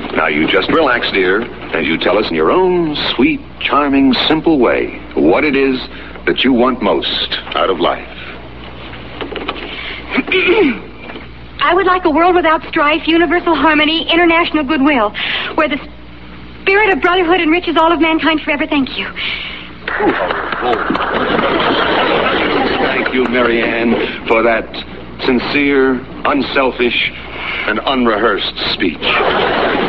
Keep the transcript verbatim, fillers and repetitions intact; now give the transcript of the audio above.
Now, you just relax, dear, and you tell us in your own sweet, charming, simple way what it is that you want most out of life. I would like a world without strife, universal harmony, international goodwill, where the spirit of brotherhood enriches all of mankind forever. Thank you. Thank you, Mary Ann, for that sincere, unselfish, and unrehearsed speech.